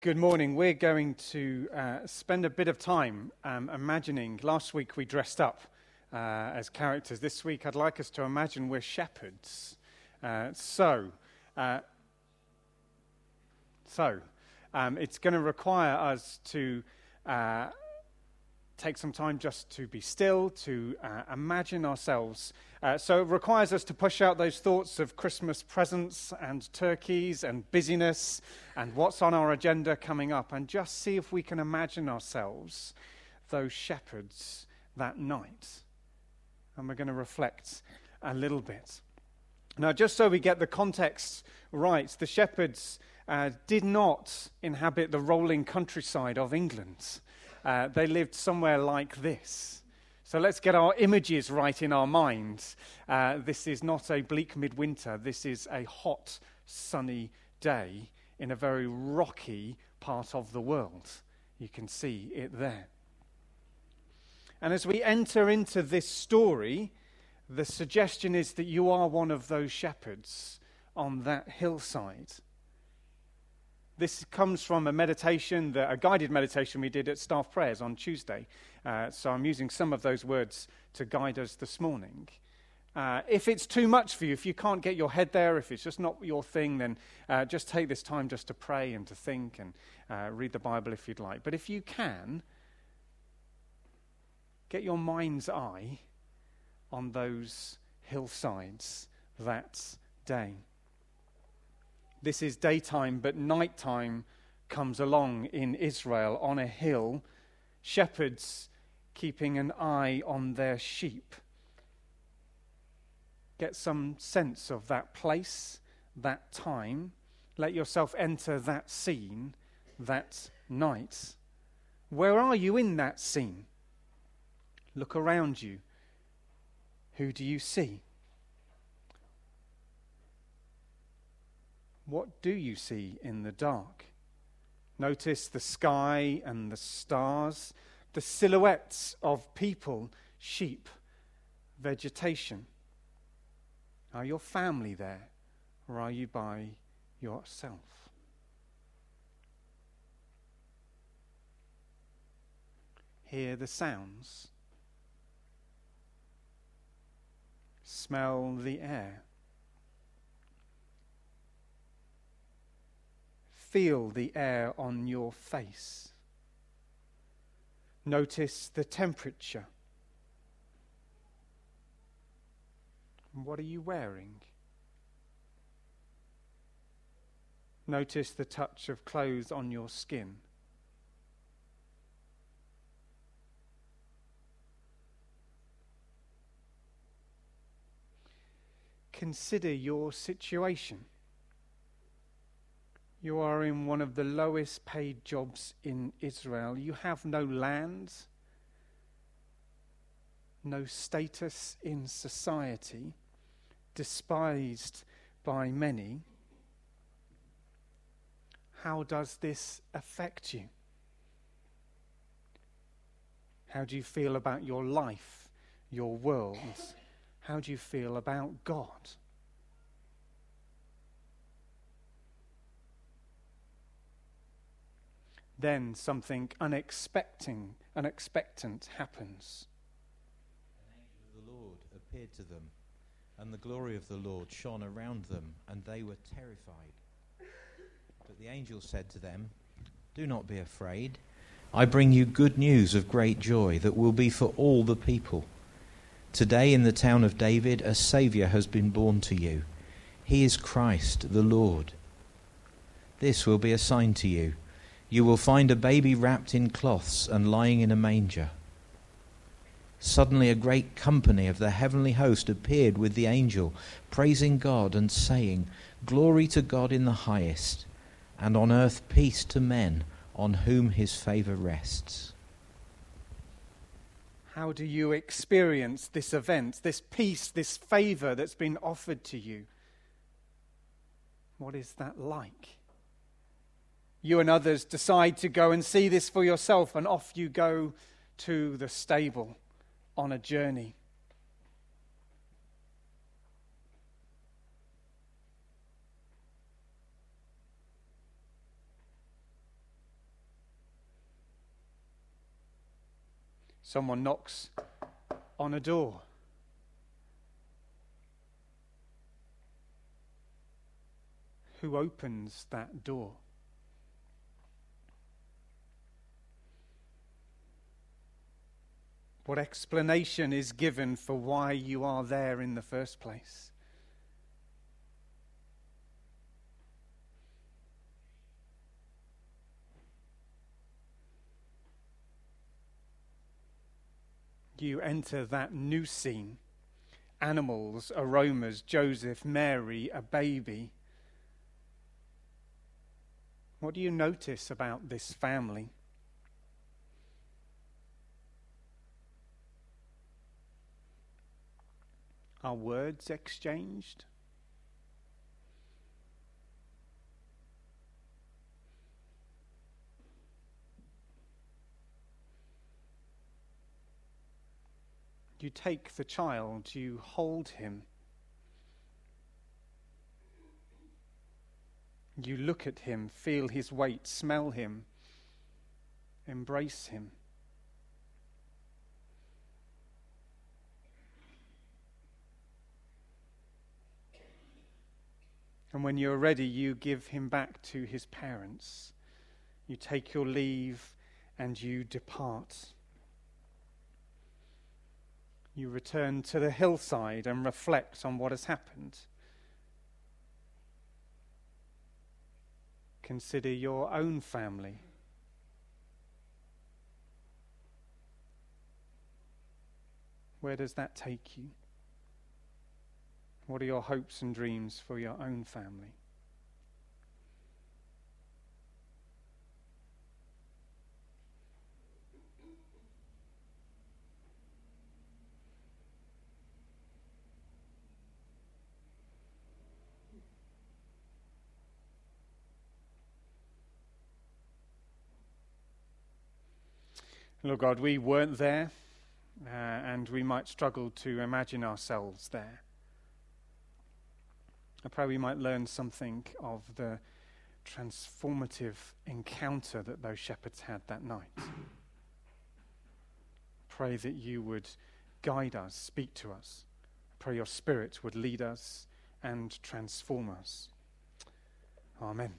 Good morning. We're going to spend a bit of time imagining. Last week we dressed up as characters. This week I'd like us to imagine we're shepherds. It's going to require us to take some time just to be still, to imagine ourselves. So it requires us to push out those thoughts of Christmas presents and turkeys and busyness and what's on our agenda coming up, and just see if we can imagine ourselves those shepherds that night. And we're going to reflect a little bit. Now, just so we get the context right, the shepherds did not inhabit the rolling countryside of England. They lived somewhere like this. So let's get our images right in our minds. This is not a bleak midwinter. This is a hot, sunny day in a very rocky part of the world. You can see it there. And as we enter into this story, the suggestion is that you are one of those shepherds on that hillside. This comes from a guided meditation we did at staff prayers on Tuesday. So I'm using some of those words to guide us this morning. If it's too much for you, if you can't get your head there, if it's just not your thing, then just take this time just to pray and to think and read the Bible if you'd like. But if you can, get your mind's eye on those hillsides that day. This is daytime, but nighttime comes along in Israel on a hill. Shepherds keeping an eye on their sheep. Get some sense of that place, that time. Let yourself enter that scene, that night. Where are you in that scene? Look around you. Who do you see? What do you see in the dark? Notice the sky and the stars, the silhouettes of people, sheep, vegetation. Are your family there, or are you by yourself? Hear the sounds. Smell the air. Feel the air on your face. Notice the temperature. What are you wearing? Notice the touch of clothes on your skin. Consider your situation. You are in one of the lowest paid jobs in Israel. You have no land, no status in society, despised by many. How does this affect you? How do you feel about your life, your world? How do you feel about God? Then something unexpected happens. An angel of the Lord appeared to them, and the glory of the Lord shone around them, and they were terrified. But the angel said to them, "Do not be afraid. I bring you good news of great joy that will be for all the people. Today in the town of David a Saviour has been born to you. He is Christ the Lord. This will be a sign to you. You will find a baby wrapped in cloths and lying in a manger." Suddenly a great company of the heavenly host appeared with the angel, praising God and saying, "Glory to God in the highest, and on earth peace to men on whom his favour rests." How do you experience this event, this peace, this favour that's been offered to you? What is that like? You and others decide to go and see this for yourself, and off you go to the stable on a journey. Someone knocks on a door. Who opens that door? What explanation is given for why you are there in the first place? You enter that new scene. Animals, aromas, Joseph, Mary, a baby. What do you notice about this family? Are words exchanged? You take the child, you hold him. You look at him, feel his weight, smell him, embrace him. And when you're ready, you give him back to his parents. You take your leave and you depart. You return to the hillside and reflect on what has happened. Consider your own family. Where does that take you? What are your hopes and dreams for your own family? Lord God, we weren't there, and we might struggle to imagine ourselves there. I pray we might learn something of the transformative encounter that those shepherds had that night. Pray that you would guide us, speak to us. Pray your Spirit would lead us and transform us. Amen.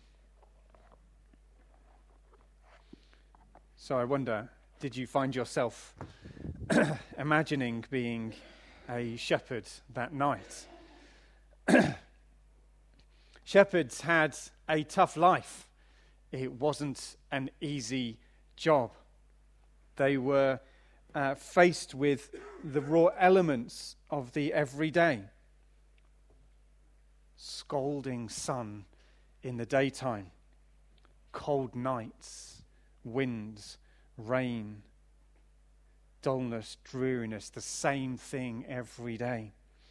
So I wonder, did you find yourself imagining being a shepherd that night? Shepherds had a tough life. It wasn't an easy job. They were faced with the raw elements of the everyday. Scalding sun in the daytime, cold nights, winds, rain, dullness, dreariness, the same thing every day.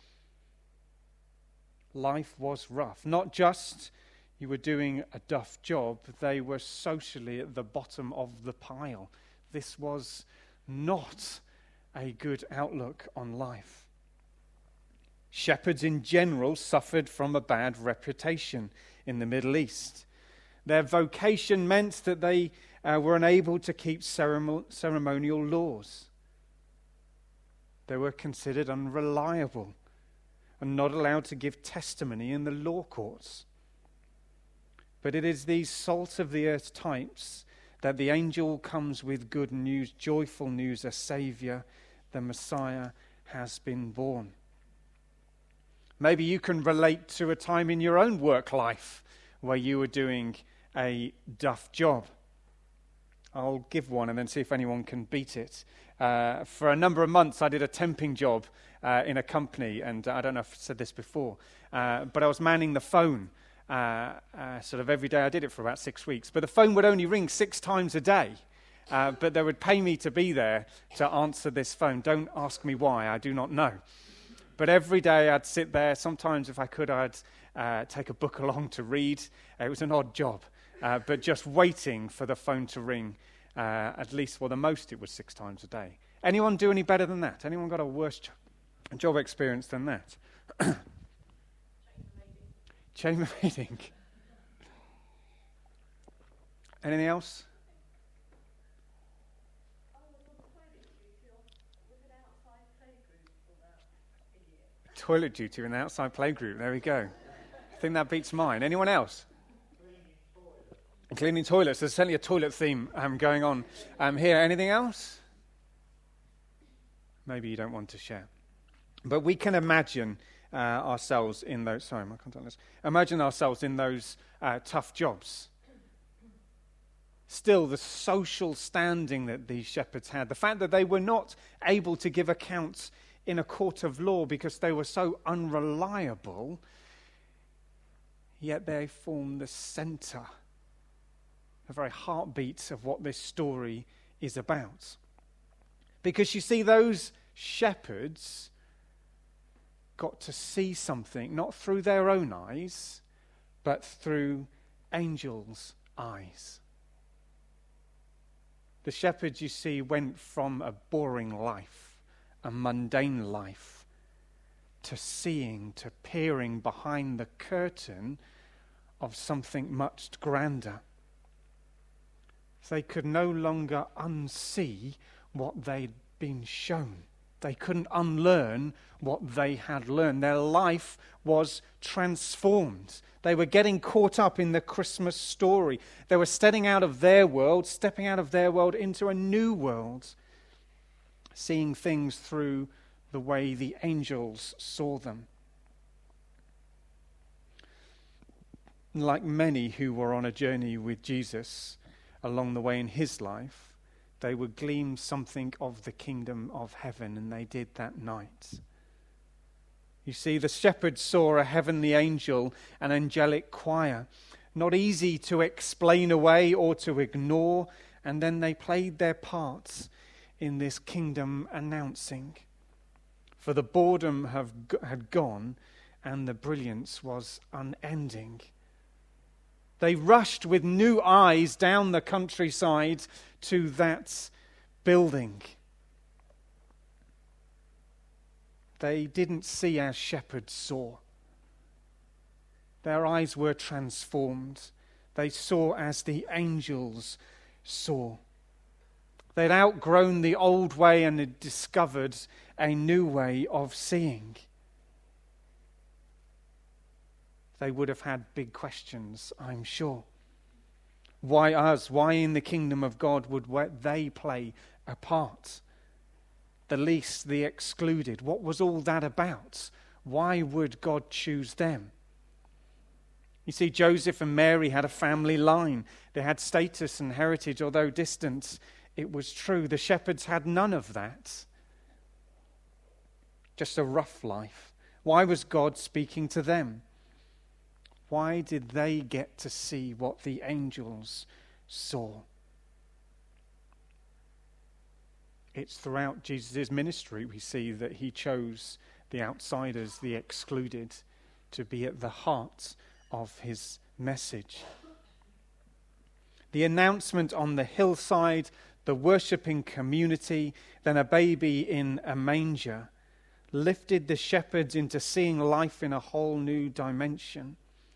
Life was rough. Not just you were doing a duff job, they were socially at the bottom of the pile. This was not a good outlook on life. Shepherds in general suffered from a bad reputation in the Middle East. Their vocation meant that they were unable to keep ceremonial laws. They were considered unreliable and not allowed to give testimony in the law courts. But it is these salt of the earth types that the angel comes with good news, joyful news, a Saviour, the Messiah has been born. Maybe you can relate to a time in your own work life where you were doing a duff job. I'll give one and then see if anyone can beat it. For a number of months, I did a temping job in a company, and I don't know if I've said this before, but I was manning the phone sort of every day. I did it for about 6 weeks, but the phone would only ring 6 times a day, but they would pay me to be there to answer this phone. Don't ask me why, I do not know. But every day I'd sit there. Sometimes if I could, I'd take a book along to read. It was an odd job, but just waiting for the phone to ring. At least, well, the most it was 6 times a day. Anyone do any better than that? Anyone got a worse job experience than that? Chambermaiding. Anything else? Toilet duty in the outside play group. There we go. I think that beats mine. Anyone else? Cleaning toilets. There's certainly a toilet theme going on here. Anything else? Maybe you don't want to share. But we can imagine ourselves in those... Sorry, my contact list. Imagine ourselves in those tough jobs. Still, the social standing that these shepherds had, the fact that they were not able to give accounts in a court of law because they were so unreliable, yet they form the center, the very heartbeat of what this story is about. Because you see, those shepherds got to see something, not through their own eyes, but through angels' eyes. The shepherds, you see, went from a boring life, a mundane life, to seeing, to peering behind the curtain of something much grander. They could no longer unsee what they'd been shown. They couldn't unlearn what they had learned. Their life was transformed. They were getting caught up in the Christmas story. They were stepping out of their world into a new world, seeing things through the way the angels saw them. Like many who were on a journey with Jesus along the way in his life, they would glean something of the kingdom of heaven, and they did that night. You see, the shepherds saw a heavenly angel, an angelic choir, not easy to explain away or to ignore, and then they played their parts in this kingdom announcing. For the boredom had gone, and the brilliance was unending. They rushed with new eyes down the countryside to that building. They didn't see as shepherds saw. Their eyes were transformed. They saw as the angels saw. They'd outgrown the old way and had discovered a new way of seeing. They would have had big questions, I'm sure. Why us? Why in the kingdom of God would they play a part? The least, the excluded. What was all that about? Why would God choose them? You see, Joseph and Mary had a family line. They had status and heritage, although distant. It was true. The shepherds had none of that. Just a rough life. Why was God speaking to them? Why did they get to see what the angels saw? It's throughout Jesus' ministry we see that he chose the outsiders, the excluded, to be at the heart of his message. The announcement on the hillside, the worshipping community, then a baby in a manger, lifted the shepherds into seeing life in a whole new dimension.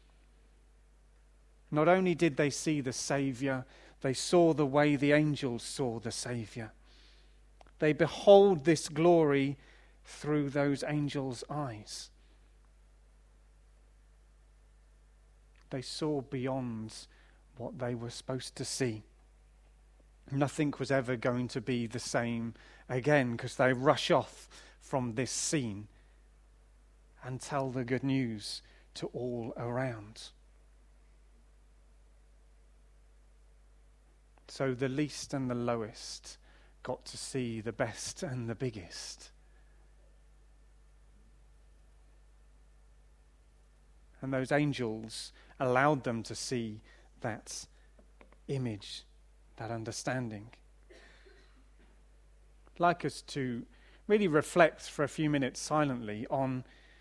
Not only did they see the Saviour, they saw the way the angels saw the Saviour. They behold this glory through those angels' eyes. They saw beyond what they were supposed to see. Nothing was ever going to be the same again, because they rush off from this scene and tell the good news to all around. So the least and the lowest got to see the best and the biggest. And those angels allowed them to see that image, that understanding. I'd like us to really reflect for a few minutes silently on,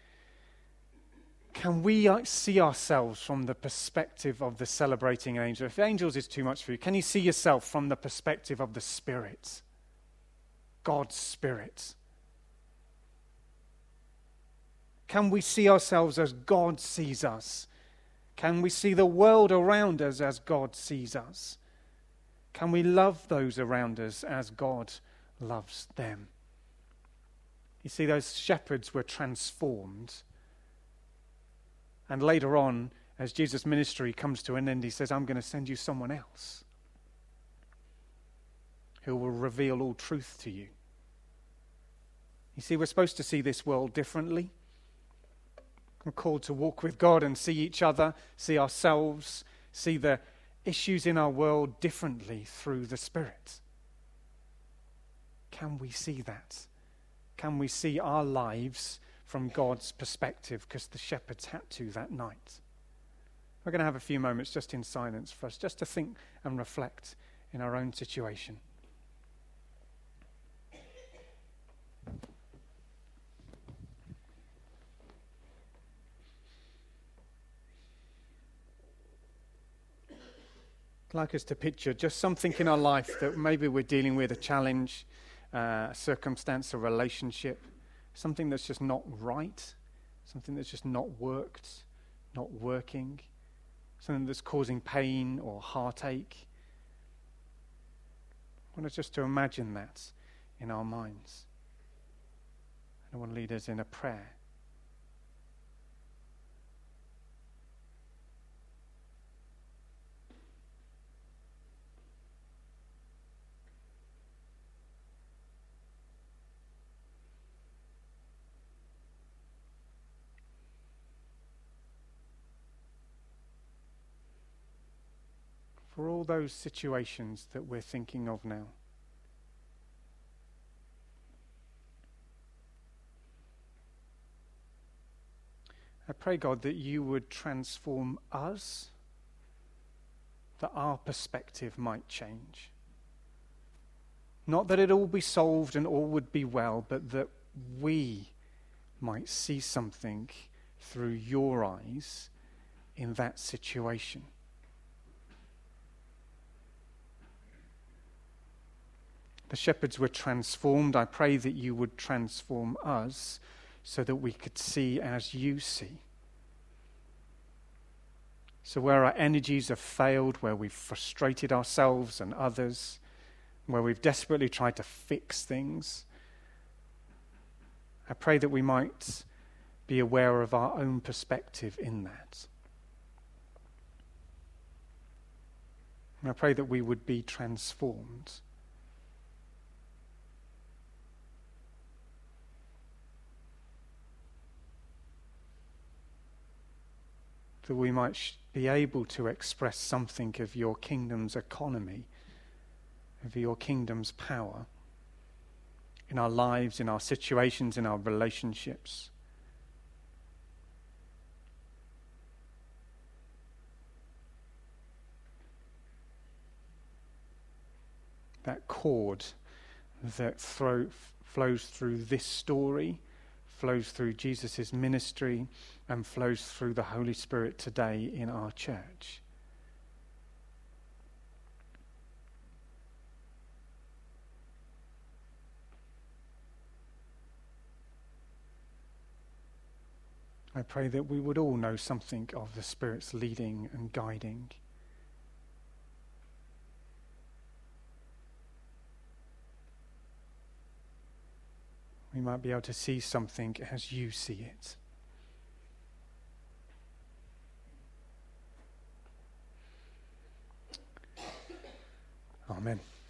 can we see ourselves from the perspective of the celebrating angel? If angels is too much for you, can you see yourself from the perspective of the Spirit? God's Spirit. Can we see ourselves as God sees us? Can we see the world around us as God sees us? Can we love those around us as God loves them? You see, those shepherds were transformed. And later on, as Jesus' ministry comes to an end, he says, I'm going to send you someone else who will reveal all truth to you. You see, we're supposed to see this world differently. We're called to walk with God and see each other, see ourselves, see the issues in our world differently through the Spirit. Can we see that? Can we see our lives from God's perspective? Because the shepherds had to that night. We're going to have a few moments just in silence for us, just to think and reflect in our own situation. I'd like us to picture just something in our life that maybe we're dealing with, a challenge, a circumstance, a relationship, something that's just not right, something that's just not worked, not working, something that's causing pain or heartache. I want us just to imagine that in our minds. I want to lead us in a prayer. For all those situations that we're thinking of now. I pray, God, that you would transform us, that our perspective might change. Not that it all be solved and all would be well, but that we might see something through your eyes in that situation. The shepherds were transformed. I pray that you would transform us so that we could see as you see. So where our energies have failed, where we've frustrated ourselves and others, where we've desperately tried to fix things, I pray that we might be aware of our own perspective in that. And I pray that we would be transformed. That we might be able to express something of your kingdom's economy, of your kingdom's power in our lives, in our situations, in our relationships. That cord that flows through this story, flows through Jesus' ministry, and flows through the Holy Spirit today in our church. I pray that we would all know something of the Spirit's leading and guiding. We might be able to see something as you see it. Amen.